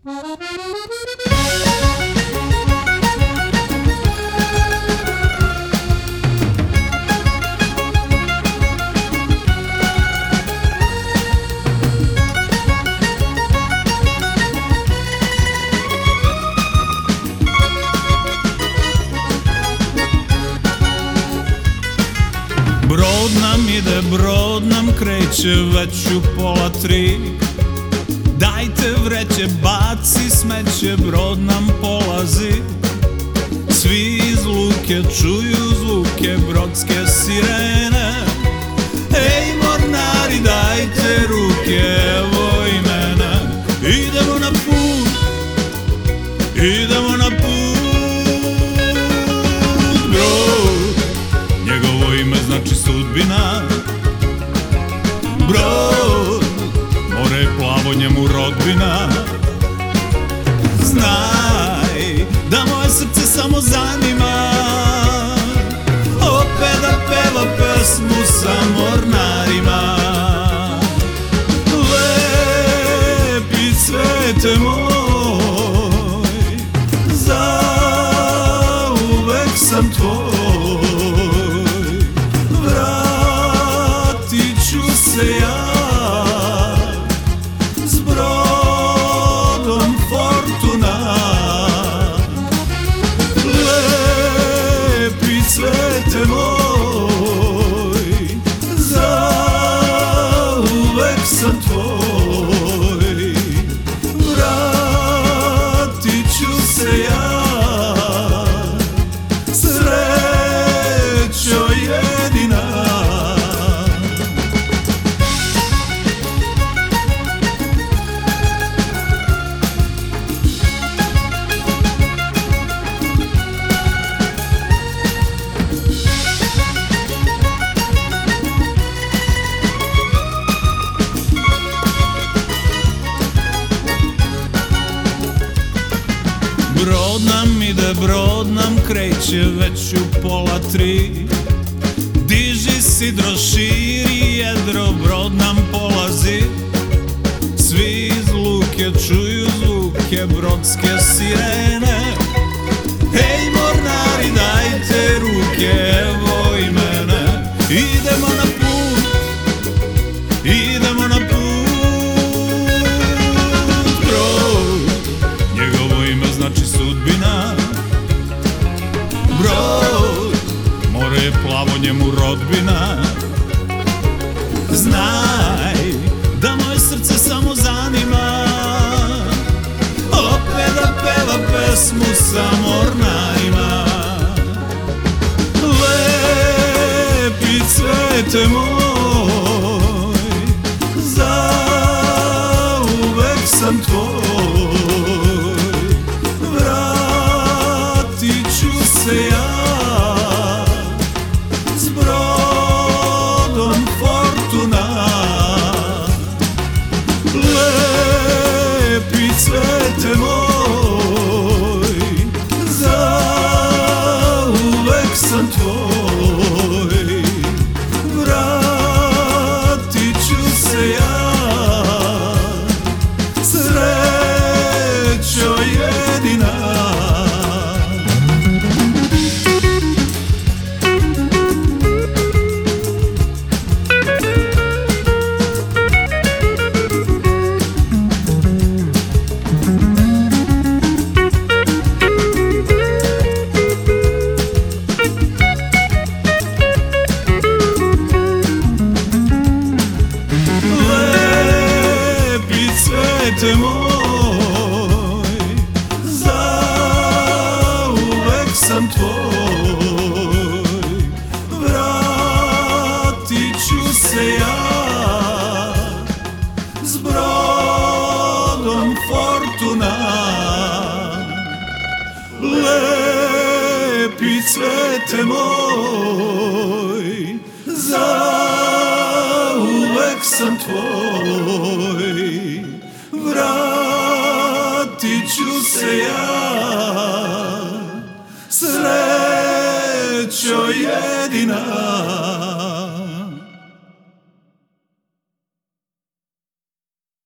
Brod nam ide, brod nam kreće, već u 2:30. Dajte vreće, baci smeće, brod nam polazi. Svi iz luke čuju zvuke brodske sirene. Ej mornari, dajte ruke, evo i mene. Idemo na put, idemo na put. Brod, njegovo ime znači sudbina. Brod, more je plavo, njemu rodbina. Znaj da moje srce samo zanima opet da peva pesmu sa mornarima. Lepi cvete moj, zauvek sam tvoj. Vratit ću se ja s brodom Fortuna. Lepi cvete moj, zauvek sam tvoj. Vratit ću se ja, srećo jedina. Brod nam ide, brod nam kreće, već u 2:30. Diži sidro, širi jedro, brod nam polazi. Svi iz luke čuju zvuke brodske sirene. Hej mornari, dajte ruke, evo i mene. Idemo na put, idemo na put. Brod, njegovo ime znači sudbina. Brod, more je plavo, njemu rodbina. Znaj da moje srce samo zanima opet da peva pesmu sa mornarima. Lepi cvete moj, zauvek sam tvoj. Vratit ću se ja s brodom Fortuna. Lepi cvete moj, zauvek sam tvoj. Vratit ću se ja, srećo jedina. Lepi cvete moj, zauvek sam tvoj. Vratit ću se ja s brodom Fortuna. Lepi cvete moj, zauvek sam tvoj. Vratit ću se ja, srećo jedina.